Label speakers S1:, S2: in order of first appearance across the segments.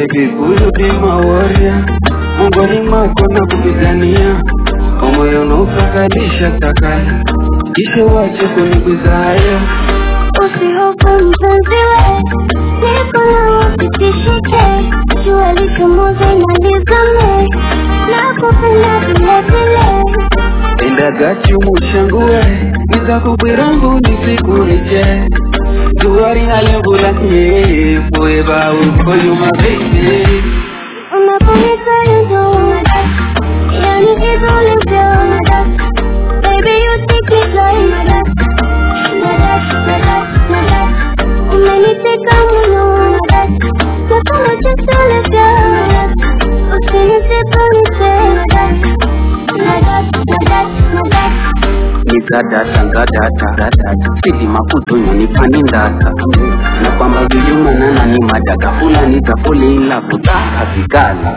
S1: Baby, will you be my warrior? Mungoni mako na kupigania, moyo unaofakalisha takaya, kisha wache kuniguzaya.
S2: Usihofu mpenziwe, niko na usitishike, jua likamoze na lizame, nakupenda vile vile.
S1: Indagachi umushangue, nizakubwirangu nisikurije, juwari alembula nye, forever for you my baby.
S2: Unaponita yuzo umadak, yani izole vya umadak, baby you take me fly madak, madak, umeniteka mno madak, nakama chasole vya madak, usinisipa nise madak.
S1: Ngadata sidi makuto nyonipani ndata na kwamba vijuma nana ni madaka fula nitafuli ila kutaka vikala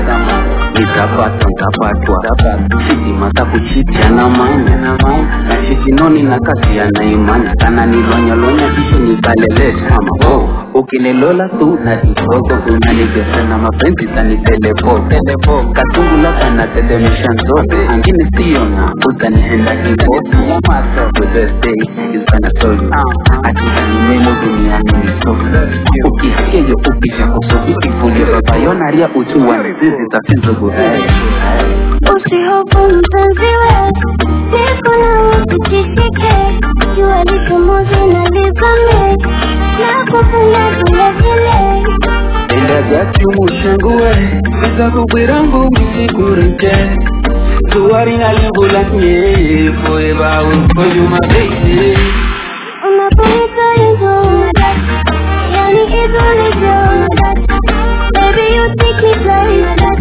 S1: nitapatwa sidi matakuchitia na manya na shikinoni na kasi ya naimanya kana nilonya kisho nikalelesha kama ukinilola tu na kidogo unanigesa na mapenzi tani telepo katungula kana tedemisha nzote angine siyo na utanienda kiboto with this day is gonna tell you atika ni memo dunia mimiso ukisikia ukisha kusobiki fulia babayona ria utuwa zizi za finzo gudai.
S2: Usihofu mpenziwe, niko na usitishike, jua likamoze na lizame, nakupenda vile vile.
S1: Indagachi umushangue, nizakubwirangu misikurije, juwari alembula nye, forever for you my baby.
S2: Unaponita yuzo umadak, yani izole vya umadak, baby you take me fly madak,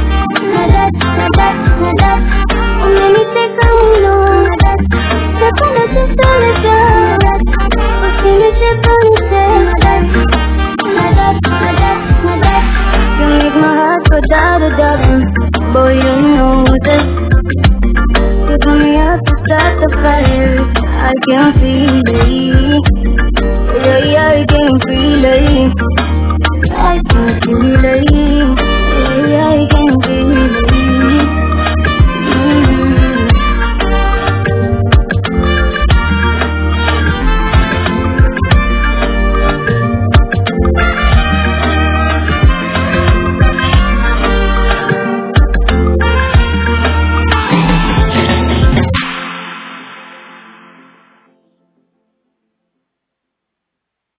S2: umeniteka mno madak, nakama chasole vya madak, usinisipa nise madak. You make my heart go da-da-da-da, boy you know this. You got me up to start the fire, I can feel it. Yeah, I can feel it, I can feel it.